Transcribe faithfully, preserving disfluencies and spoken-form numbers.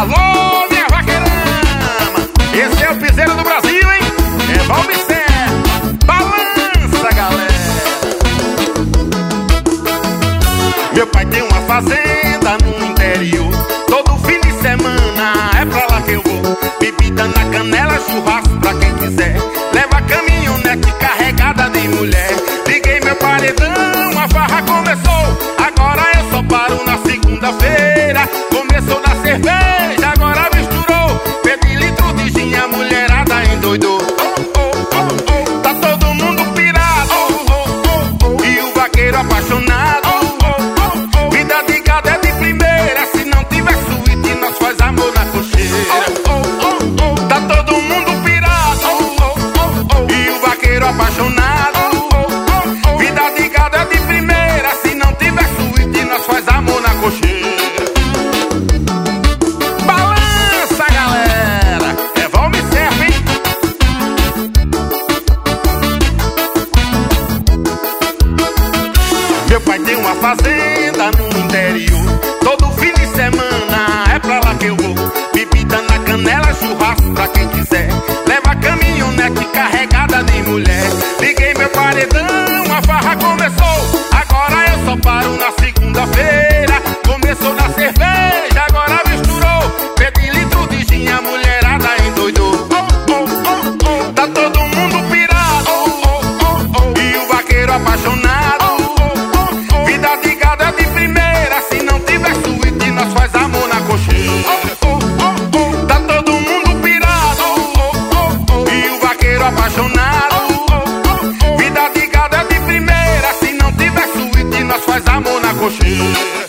Alô, minha vaqueirama, esse é o piseiro do Brasil, hein? É Valmicé, balança, galera. Meu pai tem uma fazenda no interior. Todo fim de semana é pra lá que eu vou. Bebida na canela, churrasco pra quem quiser. Leva caminhonete carregada de mulher. Liguei meu paredão, a farra começou. Agora eu só paro na segunda-feira. Começou na cerveja, agora misturou. Pedi litro de gin, a mulherada endoidou. Oh, oh, oh, oh. Tá todo mundo pirado, oh, oh, oh, oh. E o vaqueiro apaixonado, oh, oh, oh, oh. Vida de gado é de primeira. Se não tiver suíte, nós faz amor na cocheira. Oh, oh, oh, oh. Tá todo mundo pirado, oh, oh, oh, oh. E o vaqueiro apaixonado, oh, oh, oh. Vida de gado é de primeira. Se não tiver suíte, nós faz amor na cocheira. Meu pai tem uma fazenda no interior. Todo fim de semana é pra lá que eu vou. Bebida na canela, churrasco pra quem quiser. Leva caminhonete carregada de mulher. Liguei meu paredão, a farra começou. Agora eu só paro na segunda-feira. Começou na cerveja, agora misturou. Pedi litro de gin, a mulherada endoidou. Oh, oh, oh, oh. Tá todo mundo pirado, oh, oh, oh, oh. E o vaqueiro apaixonado. Apaixonado, vida de gado é de primeira. Se não tiver suíte, nós faz amor na cocheira.